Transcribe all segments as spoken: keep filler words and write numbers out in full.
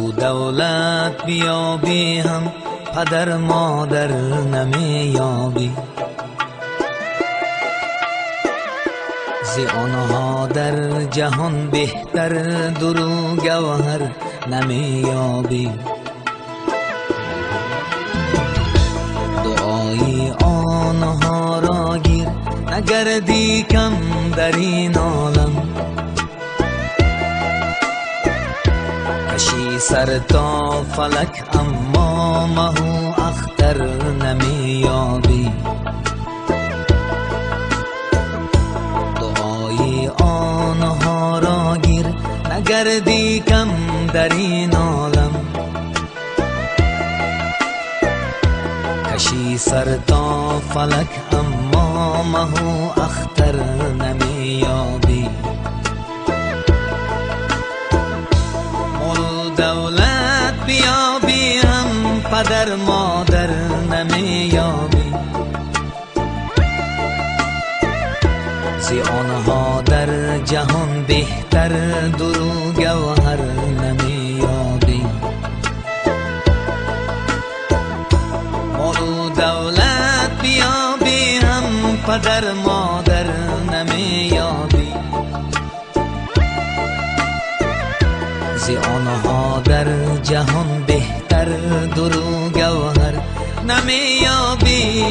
و دولت بیابی هم پدر مادر نمیابی. ز آنها در جهان بهتر درو گوهر نمیابی. دعای آنها را گیر نگردی کم در این عالم. کشی سر تا فلک اما مهو اختر نمیابی. دعای آنها را گیر نگردی کم در این عالم. کشی سر تا فلک اما مهو اختر نمیابی. دولت بیابی هم پدر مادر نمیابی. ز آنها در جهان بهتر درو گوهر نمیابی. مال و دولت بیابی هم پدر مادر نمیابی. ز آنها در جهان بهتر درو گوهر نمیابی.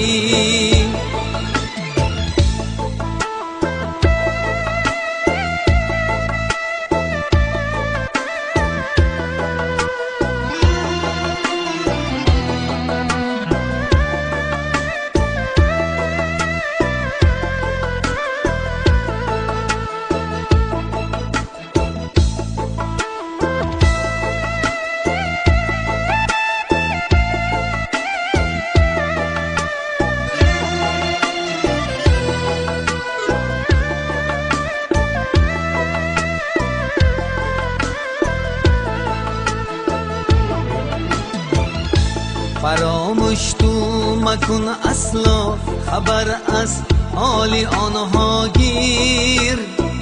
فراموش تو مکن اصلا خبر از حال آنها گیر.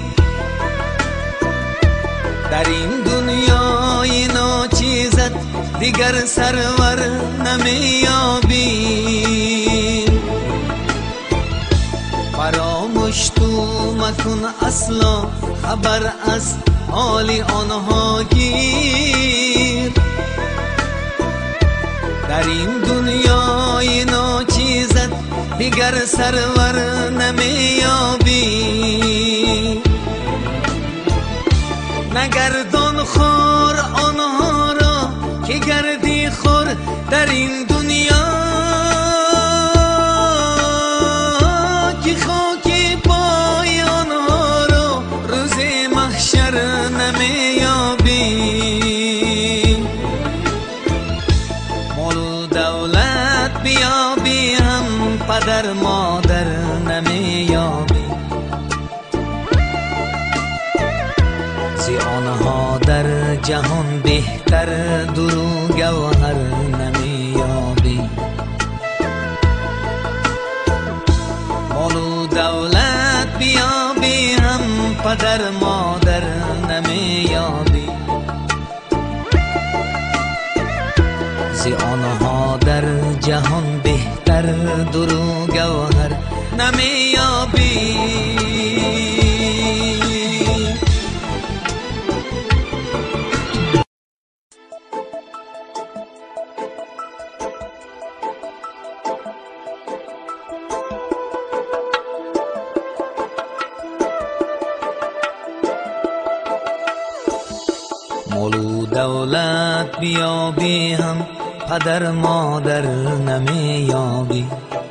در این دنیای ناچیزت دیگر سرور نمیابی. فراموش تو مکن اصلا خبر از حال آنها گیر. در این دنیای ناچیزت دیگر سرور نمیابی. نگردان خور آنها را که گردی خور در این دنیا. که خاک پای آنها را روز محشر نمیابی. بیابی هم پدر مادر نمیابی. ز آنها در جهان بهتر درو گوهر نمیابی. مال و دولت بیابی هم پدر مادر نمیابی. ز آنها در جهان بهتر درو گوهر نمیابی. مال و دولت بیابی هم پدر مادر نمیابی.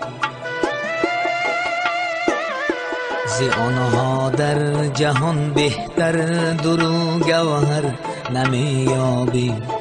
ز آنها در جهان بهتر درو گوهر نمیابی.